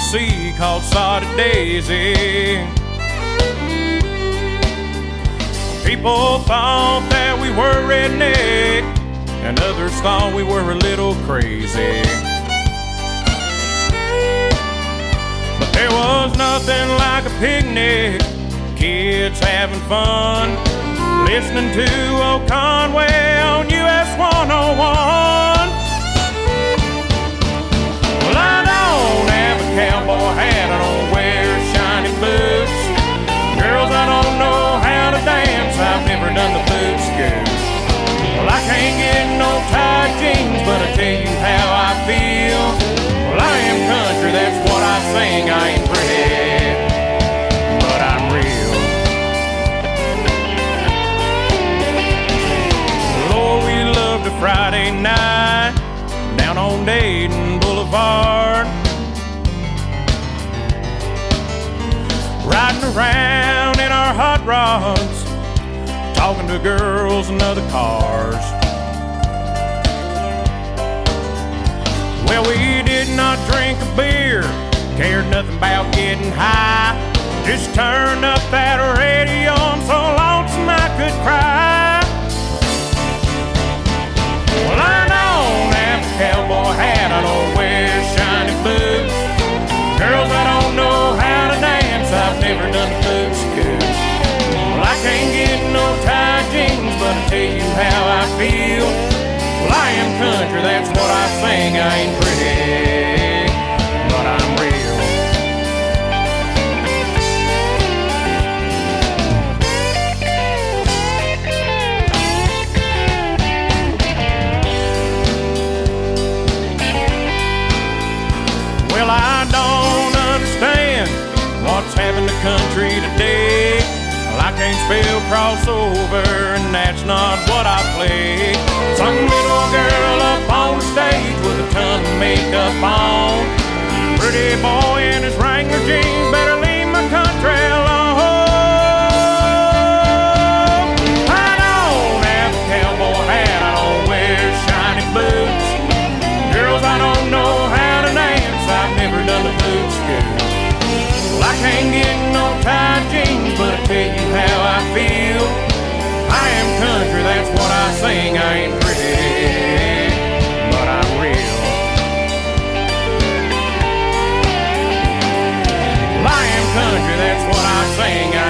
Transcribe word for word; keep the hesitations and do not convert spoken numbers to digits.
sea called Sodded Daisy. People thought that we were redneck, and others thought we were a little crazy. But there was nothing like a picnic, kids having fun, listening to Old Conway on U S one oh one. Well, I don't have a cowboy hat, I don't wear shiny boots. Girls, I don't know how to dance, I've never done the boot scoot. Well, I can't get no tight jeans, but I tell you how I feel. Well, I am country, that's what I sing. I ain't pretty, but I'm real. Lord, we loved a Friday night down on Dayton Boulevard, riding around in our hot rods, talking to girls and other cars. Well, we did not drink a beer, cared nothing about getting high, just turned up that radio, I'm so lonesome I could cry. Well, I don't have a cowboy hat, I don't wear shiny boots. Girls, I don't know how to dance, I've never done the boot scoot. Well, I can't get no tight jeans, but I tell you how I feel. Well, I am country, that's what I sing. I ain't pretty, but I'm real. Well, I don't understand what's happened to country today. Well, I can't spell crossover, and that's not what I play. Some little girl up on stage with a ton of makeup on, pretty boy in his Wrangler jeans, better leave my country alone. I don't have a cowboy hat, I don't wear shiny boots. Girls, I don't know how to dance, I've never done the boot scoot. Well, I can't get no tight jeans, but I tell you how I feel. I am country, that's what I sing. I ain't pretty, but I'm real. Well, I am country, that's what I sing. I